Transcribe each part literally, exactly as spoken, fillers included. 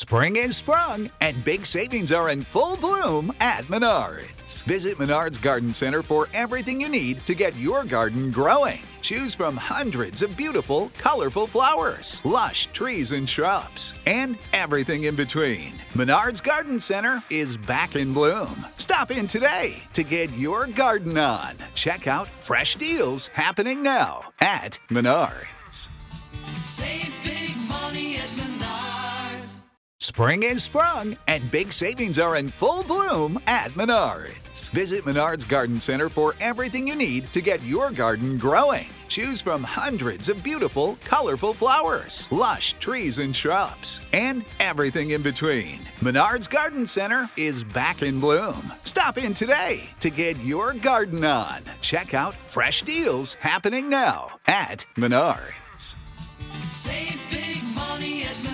Spring is sprung, and big savings are in full bloom at Menards. Visit Menards Garden Center for everything you need to get your garden growing. Choose from hundreds of beautiful, colorful flowers, lush trees and shrubs, and everything in between. Menards Garden Center is back in bloom. Stop in today to get your garden on. Check out fresh deals happening now at Menards. Save big money at Menards. Spring is sprung, and big savings are in full bloom at Menards. Visit Menards Garden Center for everything you need to get your garden growing. Choose from hundreds of beautiful, colorful flowers, lush trees and shrubs, and everything in between. Menards Garden Center is back in bloom. Stop in today to get your garden on. Check out fresh deals happening now at Menards. Save big money at Menards.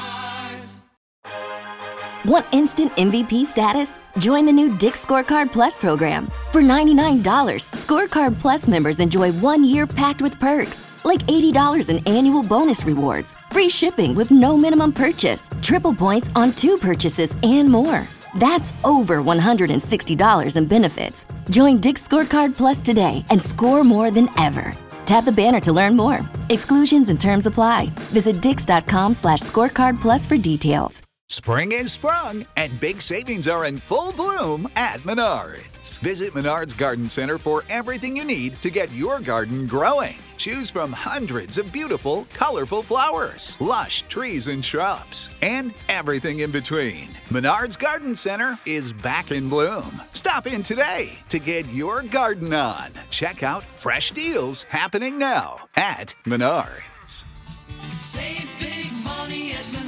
Want instant M V P status? Join the new Dick's Scorecard Plus program. For ninety-nine dollars, Scorecard Plus members enjoy one year packed with perks, like eighty dollars in annual bonus rewards, free shipping with no minimum purchase, triple points on two purchases, and more. That's over one hundred sixty dollars in benefits. Join Dick's Scorecard Plus today and score more than ever. Tap the banner to learn more. Exclusions and terms apply. Visit dix.com slash scorecard plus for details. Spring is sprung, and big savings are in full bloom at Menards. Visit Menards Garden Center for everything you need to get your garden growing. Choose from hundreds of beautiful, colorful flowers, lush trees and shrubs, and everything in between. Menards Garden Center is back in bloom. Stop in today to get your garden on. Check out fresh deals happening now at Menards. Save big money at Menards.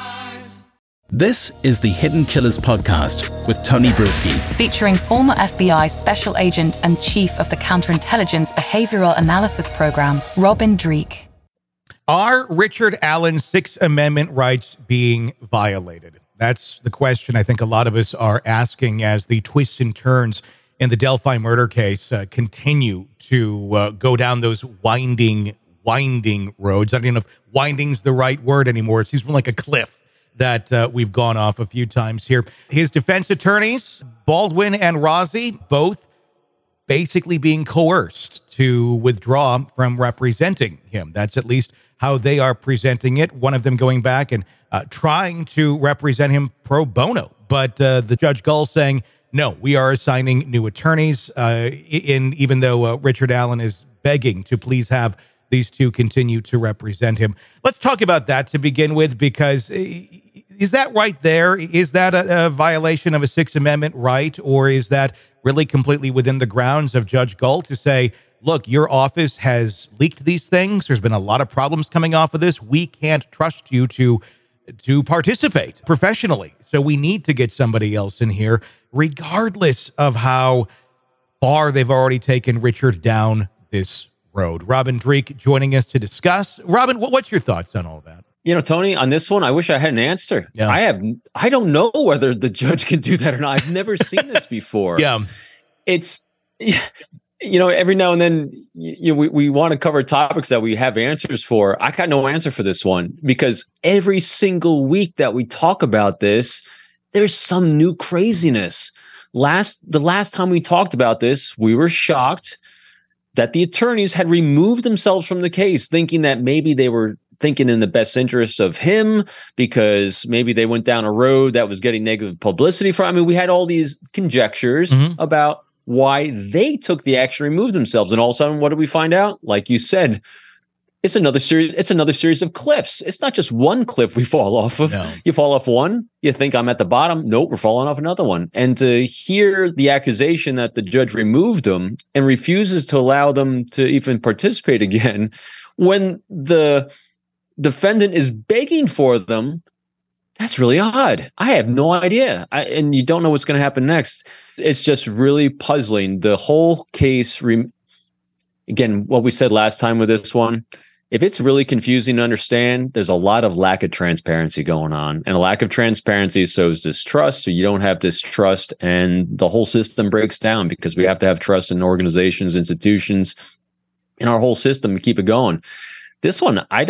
This is the Hidden Killers podcast with Tony Brueski. Featuring former F B I Special Agent and Chief of the Counterintelligence Behavioral Analysis Program, Robin Dreeke. Are Richard Allen's Sixth Amendment rights being violated? That's the question I think a lot of us are asking as the twists and turns in the Delphi murder case uh, continue to uh, go down those winding, winding roads. I don't even know if winding's the right word anymore. It seems more like a cliff that uh, we've gone off a few times here. His defense attorneys, Baldwin and Rozzi, both basically being coerced to withdraw from representing him. That's at least how they are presenting it. One of them going back and uh, trying to represent him pro bono. But uh, the Judge Gull saying, no, we are assigning new attorneys, uh, in even though uh, Richard Allen is begging to please have these two continue to represent him. Let's talk about that to begin with, because is that right there? Is that a, a violation of a Sixth Amendment right, or is that really completely within the grounds of Judge Gull to say, look, your office has leaked these things. There's been a lot of problems coming off of this. We can't trust you to, to participate professionally. So we need to get somebody else in here, regardless of how far they've already taken Richard down this road. Robin Dreeke joining us to discuss. Robin, what's your thoughts on all that? You know, Tony, on this one, I wish I had an answer. Yeah. I have, I don't know whether the judge can do that or not. I've never seen this before. Yeah. It's, you know, every now and then, you know, we, we want to cover topics that we have answers for. I got no answer for this one, because every single week that we talk about this, there's some new craziness. Last, the last time we talked about this, we were shocked that the attorneys had removed themselves from the case, thinking that maybe they were thinking in the best interest of him because maybe they went down a road that was getting negative publicity for. I mean, we had all these conjectures mm-hmm. about why they took the action to remove themselves. And all of a sudden, what did we find out? Like you said, it's another series. It's another series of cliffs. It's not just one cliff we fall off of. No. You fall off one, you think I'm at the bottom. Nope, we're falling off another one. And to hear the accusation that the judge removed them and refuses to allow them to even participate again, when the defendant is begging for them, that's really odd. I have no idea. I, and you don't know what's going to happen next. It's just really puzzling. The whole case, re- again, what we said last time with this one, if it's really confusing to understand, there's a lot of lack of transparency going on, and a lack of transparency sows distrust. So you don't have distrust, and the whole system breaks down, because we have to have trust in organizations, institutions, in our whole system to keep it going. This one, I don't,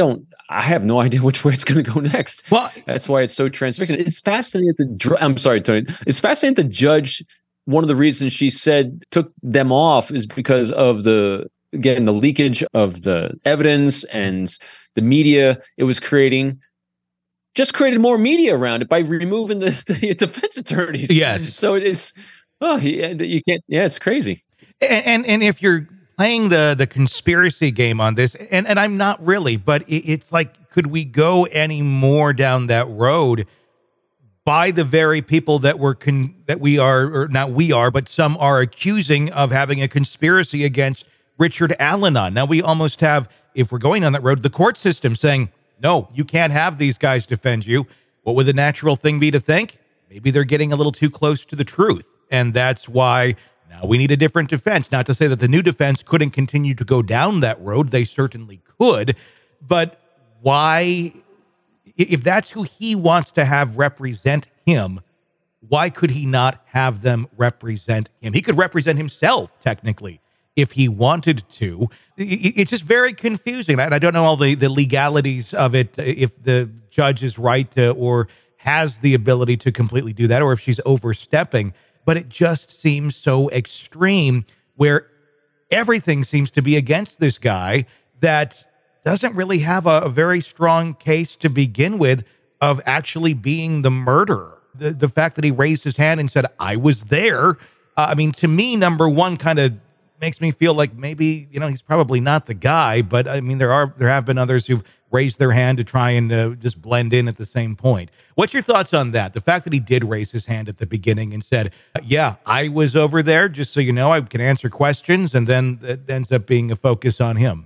I have no idea which way it's going to go next. Well, that's why it's so transfixing. It's fascinating that the I'm sorry, Tony. It's fascinating that the judge. One of the reasons she said took them off is because of the again the leakage of the evidence and the media it was creating. Just created more media around it by removing the, the defense attorneys. Yes. So it is. Oh, you can't. Yeah, it's crazy. And and, and if you're playing the the conspiracy game on this, and, and I'm not really, but it, it's like, could we go any more down that road by the very people that we're con- that we are, or not we are, but some are accusing of having a conspiracy against Richard Allen on? Now we almost have, if we're going on that road, the court system saying, no, you can't have these guys defend you. What would the natural thing be to think? Maybe they're getting a little too close to the truth. And that's why now we need a different defense. Not to say that the new defense couldn't continue to go down that road. They certainly could. But why, if that's who he wants to have represent him, why could he not have them represent him? He could represent himself, technically, if he wanted to. It's just very confusing. And I don't know all the, the legalities of it, if the judge is right to, or has the ability to completely do that, or if she's overstepping. But it just seems so extreme where everything seems to be against this guy that doesn't really have a, a very strong case to begin with of actually being the murderer. The, the fact that he raised his hand and said, I was there. Uh, I mean, to me, number one, kind of makes me feel like maybe, you know, he's probably not the guy, but I mean, there are, there have been others who've raised their hand to try and uh, just blend in at the same point. What's your thoughts on that? The fact that he did raise his hand at the beginning and said, yeah, I was over there, just so you know, I can answer questions, and then it ends up being a focus on him.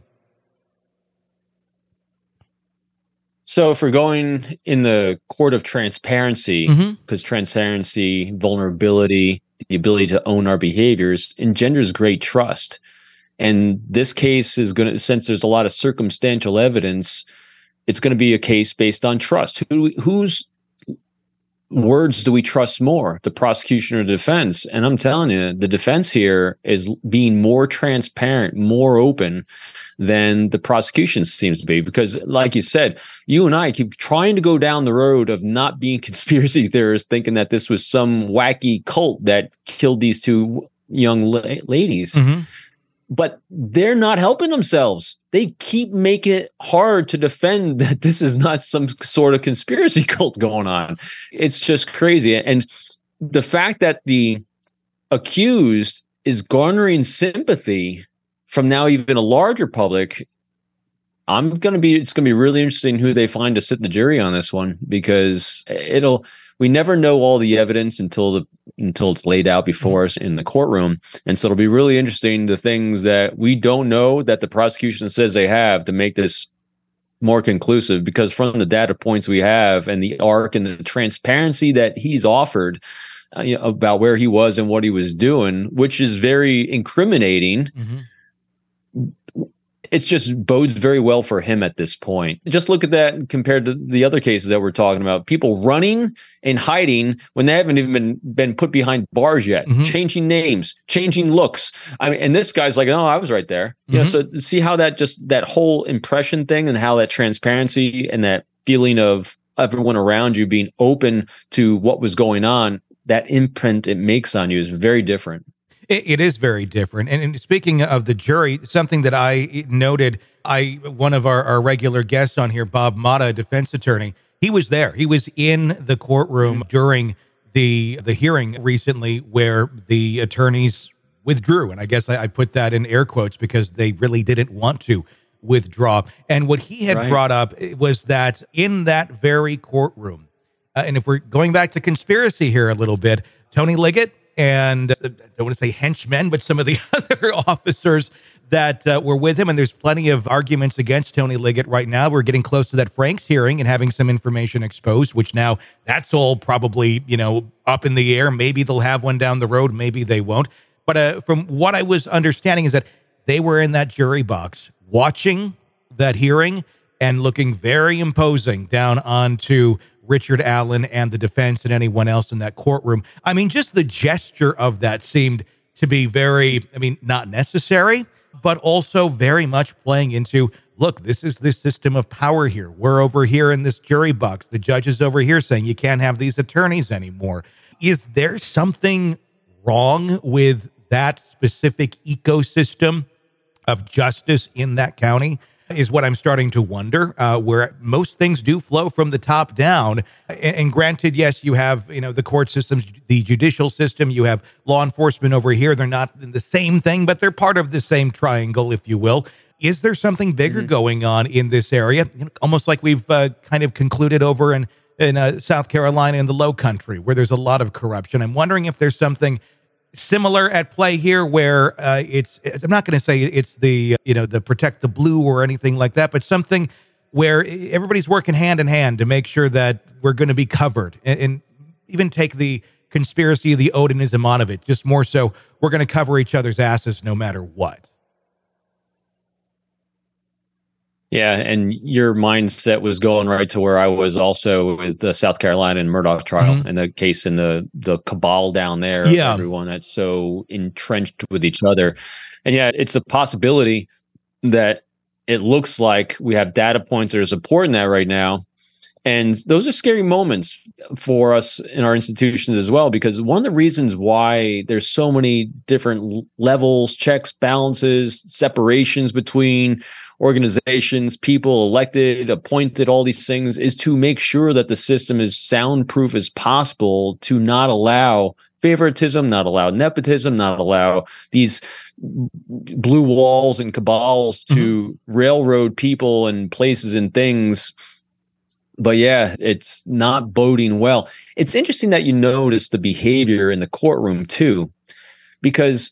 So if we're going in the court of transparency, because mm-hmm. transparency, vulnerability, the ability to own our behaviors engenders great trust. And this case is going to, since there's a lot of circumstantial evidence, it's going to be a case based on trust. Who, whose words do we trust more, the prosecution or the defense? And I'm telling you, the defense here is being more transparent, more open than the prosecution seems to be. Because like you said, you and I keep trying to go down the road of not being conspiracy theorists, thinking that this was some wacky cult that killed these two young la- ladies. Mm-hmm. But they're not helping themselves. They keep making it hard to defend that this is not some sort of conspiracy cult going on. It's just crazy. And the fact that the accused is garnering sympathy from now even a larger public, I'm going to be, it's going to be really interesting who they find to sit in the jury on this one, because it'll, we never know all the evidence until the, until it's laid out before us in the courtroom. And so it'll be really interesting, the things that we don't know that the prosecution says they have to make this more conclusive, because from the data points we have and the arc and the transparency that he's offered uh, you know, about where he was and what he was doing, which is very incriminating. Mm-hmm. It's just bodes very well for him at this point. Just look at that compared to the other cases that we're talking about. People running and hiding when they haven't even been, been put behind bars yet, mm-hmm. changing names, changing looks. I mean, and this guy's like, oh, I was right there. Mm-hmm. You know, so see how that just, that whole impression thing and how that transparency and that feeling of everyone around you being open to what was going on, that imprint it makes on you is very different. It is very different. And, and speaking of the jury, something that I noted, I one of our, our regular guests on here, Bob Mata, a defense attorney, he was there. He was in the courtroom during the the hearing recently where the attorneys withdrew. And I guess I, I put that in air quotes because they really didn't want to withdraw. And what he had right. brought up was that in that very courtroom, uh, and if we're going back to conspiracy here a little bit, Tony Liggett, and I don't want to say henchmen, but some of the other officers that uh, were with him. And there's plenty of arguments against Tony Liggett right now. We're getting close to that Franks hearing and having some information exposed, which now that's all probably, you know, up in the air. Maybe they'll have one down the road. Maybe they won't. But uh, from what I was understanding is that they were in that jury box watching that hearing and looking very imposing down onto Richard Allen and the defense and anyone else in that courtroom. I mean, just the gesture of that seemed to be very, I mean, not necessary, but also very much playing into look, this is this system of power here. We're over here in this jury box. The judge is over here saying you can't have these attorneys anymore. Is there something wrong with that specific ecosystem of justice in that county? Is what I'm starting to wonder, uh, where most things do flow from the top down. And, and granted, yes, you have, you know, the court systems, the judicial system, you have law enforcement over here. They're not the same thing, but they're part of the same triangle, if you will. Is there something bigger mm-hmm. going on in this area? You know, almost like we've uh, kind of concluded over in, in uh, South Carolina in the Low Country, where there's a lot of corruption. I'm wondering if there's something similar at play here, where uh, it's, it's, I'm not going to say it's the, you know, the protect the blue or anything like that, but something where everybody's working hand in hand to make sure that we're going to be covered, and, and even take the conspiracy, the Odinism out of it, just more so we're going to cover each other's asses no matter what. Yeah, and your mindset was going right to where I was also with the South Carolina and Murdaugh trial, mm-hmm. and the case and the the cabal down there, yeah. of everyone that's so entrenched with each other. And yeah, it's a possibility that it looks like we have data points that are supporting that right now. And those are scary moments for us in our institutions as well, because one of the reasons why there's so many different levels, checks, balances, separations between organizations, people elected, appointed, all these things, is to make sure that the system is soundproof as possible, to not allow favoritism, not allow nepotism, not allow these blue walls and cabals to mm-hmm. railroad people and places and things. But yeah, it's not boding well. It's interesting that you notice the behavior in the courtroom too, because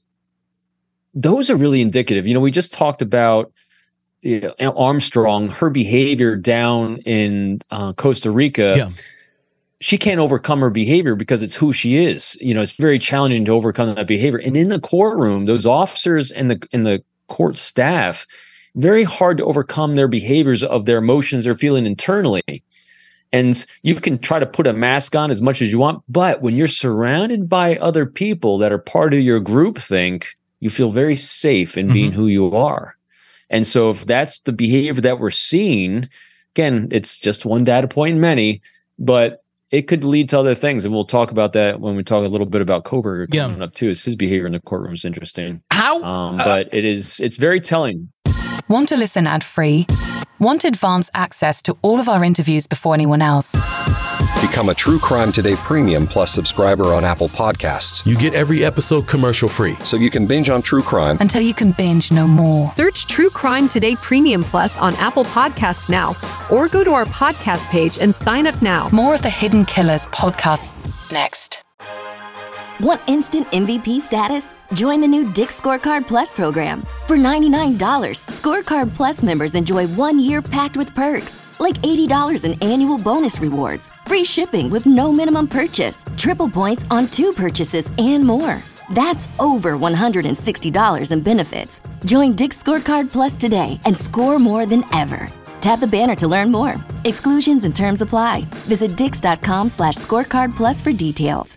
those are really indicative. You know, we just talked about you know, Armstrong, her behavior down in uh, Costa Rica. Yeah. She can't overcome her behavior because it's who she is. You know, it's very challenging to overcome that behavior. And in the courtroom, those officers and the and the court staff, very hard to overcome their behaviors of their emotions they're feeling internally. And you can try to put a mask on as much as you want, but when you're surrounded by other people that are part of your groupthink, you feel very safe in mm-hmm. being who you are. And so if that's the behavior that we're seeing, again, it's just one data point in many, but it could lead to other things. And we'll talk about that when we talk a little bit about Kohberger coming yeah. up too. Is his behavior in the courtroom is interesting. How? Um, but it is, it's very telling. Want to listen ad-free? Want advanced access to all of our interviews before anyone else? Become a True Crime Today Premium Plus subscriber on Apple Podcasts. You get every episode commercial free, so you can binge on true crime until you can binge no more. Search True Crime Today Premium Plus on Apple Podcasts now, or go to our podcast page and sign up now. More of the Hidden Killers podcast next. Want instant M V P status? Join the new Dick's Scorecard Plus program. For ninety-nine dollars, Scorecard Plus members enjoy one year packed with perks, like eighty dollars in annual bonus rewards, free shipping with no minimum purchase, triple points on two purchases, and more. That's over one hundred sixty dollars in benefits. Join Dick's Scorecard Plus today and score more than ever. Tap the banner to learn more. Exclusions and terms apply. Visit dix.com slash scorecard plus for details.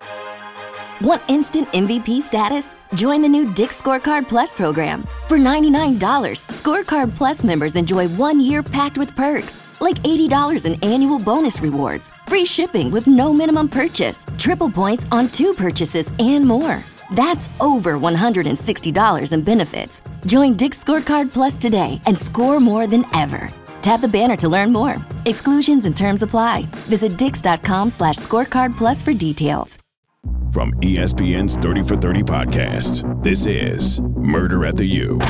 Want instant M V P status? Join the new Dick's Scorecard Plus program. For ninety-nine dollars, Scorecard Plus members enjoy one year packed with perks, like eighty dollars in annual bonus rewards, free shipping with no minimum purchase, triple points on two purchases, and more. That's over one hundred sixty dollars in benefits. Join Dick's Scorecard Plus today and score more than ever. Tap the banner to learn more. Exclusions and terms apply. Visit dix.com slash scorecard plus for details. From E S P N's thirty for thirty podcast, this is Murder at the U.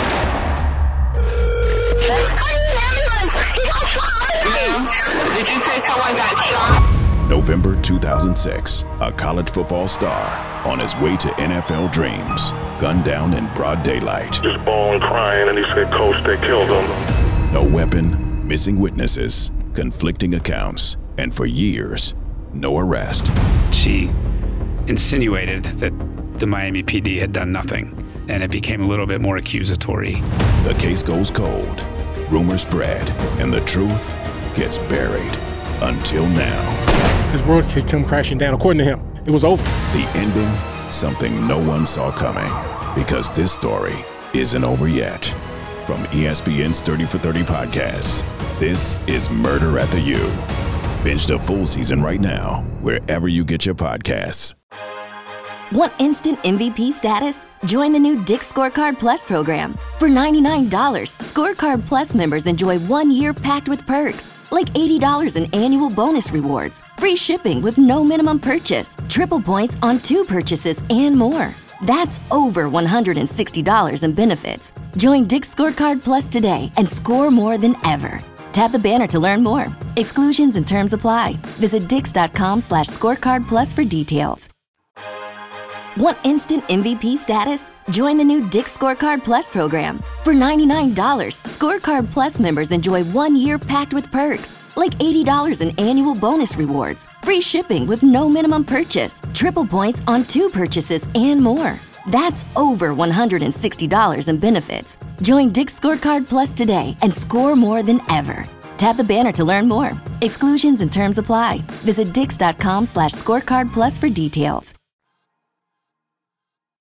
Did you say someone got shot? November two thousand six, a college football star on his way to N F L dreams, gunned down in broad daylight. Just bawling, crying, and he said, "Coach, they killed him." No weapon, missing witnesses, conflicting accounts, and for years, no arrest. She insinuated that the Miami P D had done nothing, and it became a little bit more accusatory. The case goes cold, rumors spread, and the truth gets buried until now. His world could come crashing down. According to him, it was over. The ending, something no one saw coming, because this story isn't over yet. From E S P N's thirty for thirty podcasts, this is Murder at the U. Binge the full season right now, wherever you get your podcasts. Want instant M V P status? Join the new Dick's Scorecard Plus program. For ninety-nine dollars, Scorecard Plus members enjoy one year packed with perks, like eighty dollars in annual bonus rewards, free shipping with no minimum purchase, triple points on two purchases, and more. That's over one hundred sixty dollars in benefits. Join Dick's Scorecard Plus today and score more than ever. Tap the banner to learn more. Exclusions and terms apply. Visit dix.com slash scorecard plus for details. Want instant M V P status? Join the new Dick's Scorecard Plus program. For ninety-nine dollars, Scorecard Plus members enjoy one year packed with perks, like eighty dollars in annual bonus rewards, free shipping with no minimum purchase, triple points on two purchases, and more. That's over one hundred sixty dollars in benefits. Join Dick's Scorecard Plus today and score more than ever. Tap the banner to learn more. Exclusions and terms apply. Visit dix.com slash scorecard plus for details.